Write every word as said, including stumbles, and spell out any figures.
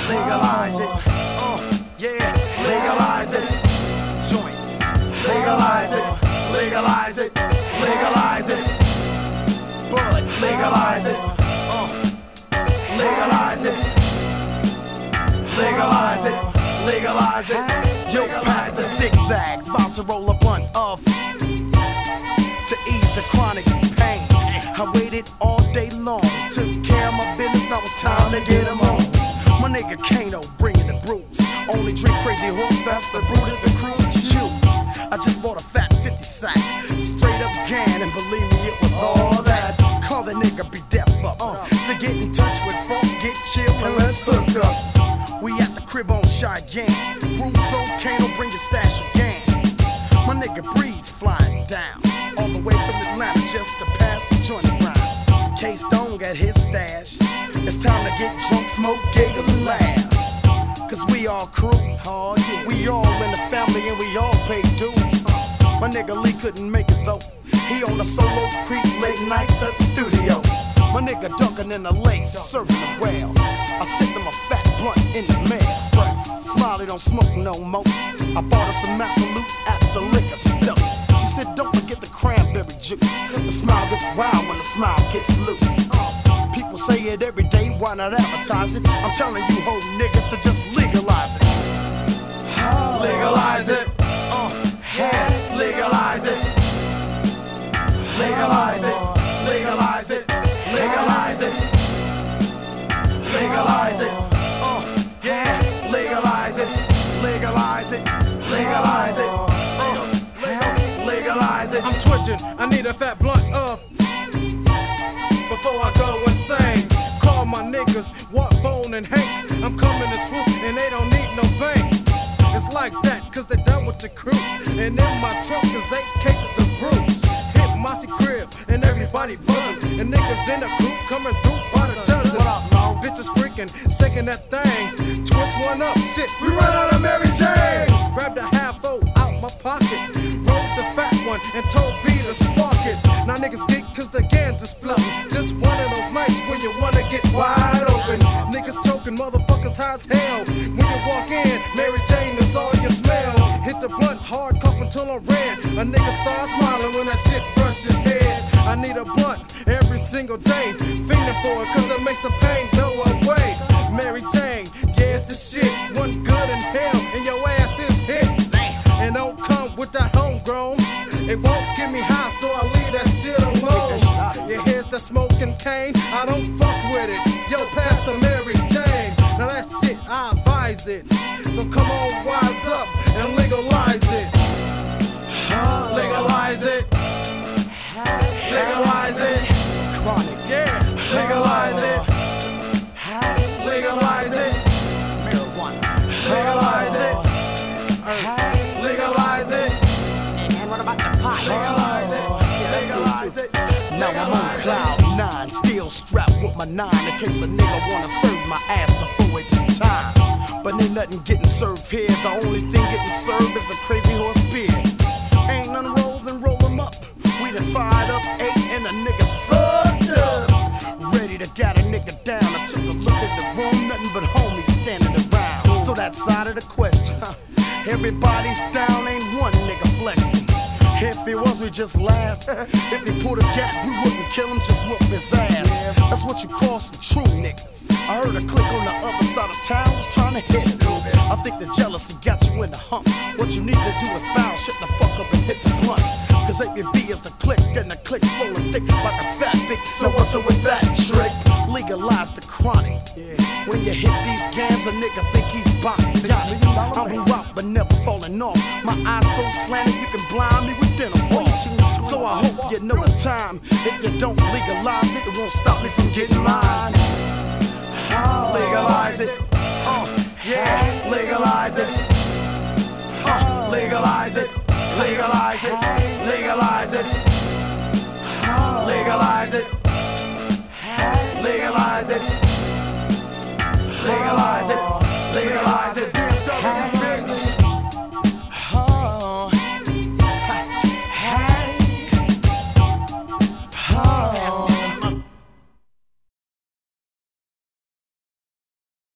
legalize it. Uh, yeah, legalize it. Joints, legalize it, legalize it, legalize it. Bud, legalize it. Uh, legalize it, legalize it, legalize it. Yo, past the zigzags, about to roll a blunt of to ease the chronic pain. I waited all day long, took care of my business, now it's time to get them on. My nigga Kano bringing the brews. Only drink Crazy Horse, that's the brew that the crew choose. I just bought a fat fifty sack, straight up can, and believe me, it was all that. Call the nigga, be deaf up. Uh, so get in touch with Frost, get chill, and let's hook up. We at the crib on Cheyenne. Brews on Kano, bring your stash again. My nigga Breeze flying down, all the way from Atlanta just to pass the joint around. K-Stone got his stash. It's time to get drunk, smoke, giggle, and laugh. Cause we all crew, oh, yeah. We all in the family and we all pay dues. uh, My nigga Lee couldn't make it though. He on a solo creep late nights at the studio. My nigga Duncan in the lake, serving the well. I sent him a fat blunt in the mail. Smiley don't smoke no more. I bought her some Absolute at the liquor store. She said don't forget the cranberry juice. The smile gets wild when the smile gets loose. uh, People say it every day, why not advertise it? I'm telling you whole niggas to just legalize it. Legalize it. Uh, yeah, legalize it. Legalize it. Legalize it. Legalize it. Legalize it. Uh, yeah, legalize it. Legalize it. Legalize it. Uh, legalize it. I'm twitching, I need a fat blunt of before I go insane. Call my niggas, What Bone and Hank. I'm coming to swoop and they don't need no bank. It's like that, cause they done with the crew. And in my trunk is eight cases of brew. Hit Mossy crib and everybody buzzing. And niggas in the group coming through by the dozen. What up, no? Bitches freaking, shaking that thing. Twist one up, shit, we run out of Mary Jane. Grab the half-o out my pocket. Rolled the fat one and told B to spark it. Now niggas geek cause the gans is flooding. Just one of those nights when you wanna get wide open. Niggas choking, motherfuckers high as hell. When you walk in, Mary Jane is all you smell. Hit the blunt hard, cough until I'm red. A nigga start smiling when that shit brushes his head. I need a blunt every single day. Fiending for it cause it makes the pain go away. Mary Jane, yeah, it's the shit. One good in hell and your ass is hit. And don't come with that homegrown. It won't get me high, so I leave that shit alone. Yeah, here's the smoking cane. I don't fuck with it. Yo, pass the Mary Jane. Now that shit, I advise it. So come on, wise up and legalize it. Legalize it. Legalize it. Chronic, yeah. Legalize it. Legalize it. marijuana. Legalize it. Legalize it. And what about the pot? Legalize it. Legalize it. Now I'm on cloud nine, still strapped with my nine in case a nigga wanna serve my ass before it's time. But ain't nothing getting served here. The only thing getting served is the Crazy Horse beer. Ain't none roll, then roll them up. We done fired up eight and the niggas fucked up. Ready to get a nigga down. I took a look at the room, nothing but homies standing around. So that side of the question, huh? Everybody's down, ain't one nigga flexing. If it was, we just laugh. If he pulled his gat, we wouldn't kill him, just whoop his ass. That's what you call some true niggas. I heard a click on the other side of town was trying to hit it. I think the jealousy got you in the hump. What you need to do is bounce, shut the fuck up and hit the blunt. Cause A B B is the click, and the click's rolling thick like a fat bitch. So what's up with that trick? Legalize the chronic. When you hit these gams, a nigga think he's boxing. I'm who rock but never falling off. My eyes so slanted you can blind me with dinner balls. So I hope you know the time. If you don't legalize it, it won't stop me from getting mine.